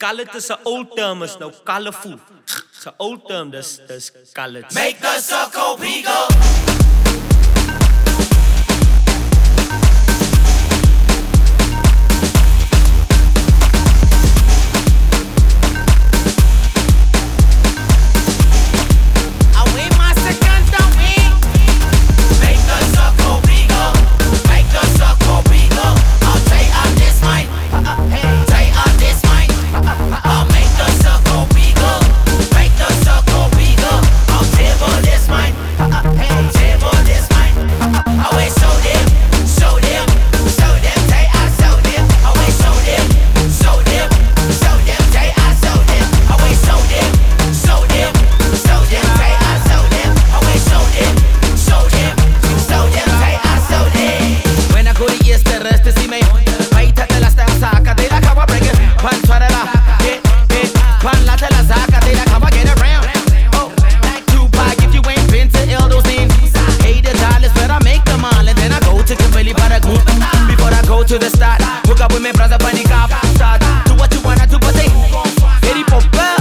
Colored is 'n old term, is nou colorful. It's 'n old term, dis colored. Make the circle bigger. To the start, hook up with me brother bunny cop. Start, do what you wanna do, but they ready for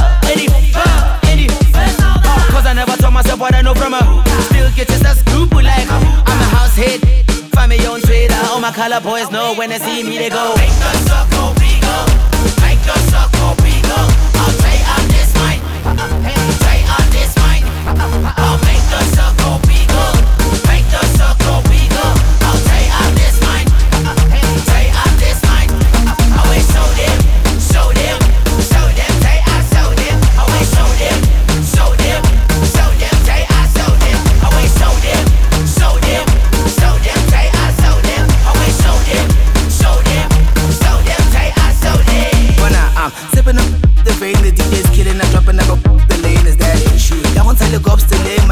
cause I never told myself what I know from her. Still get just a scoop like I'm a house hit. Find me own trader. All my color boys know when they see me they go. Make the circle bigger. Make the circle bigger. I'll say I'm this mine. Say I'm this mine. I'll make the circle bigger. Make the circle bigger. I'll say I'm this mine. Say I'm this mine. I always show them, show them, show them. Say I show them. I always show them, show them, show them. Say I show them. I always show them, show them, show them. Say I show them. I always show them, show them, show them. Say I show them. When I'm sipping up the vein, the DJ's killing, I'm dropping, I go the lane. Is that issue? I won't tell the cops to live.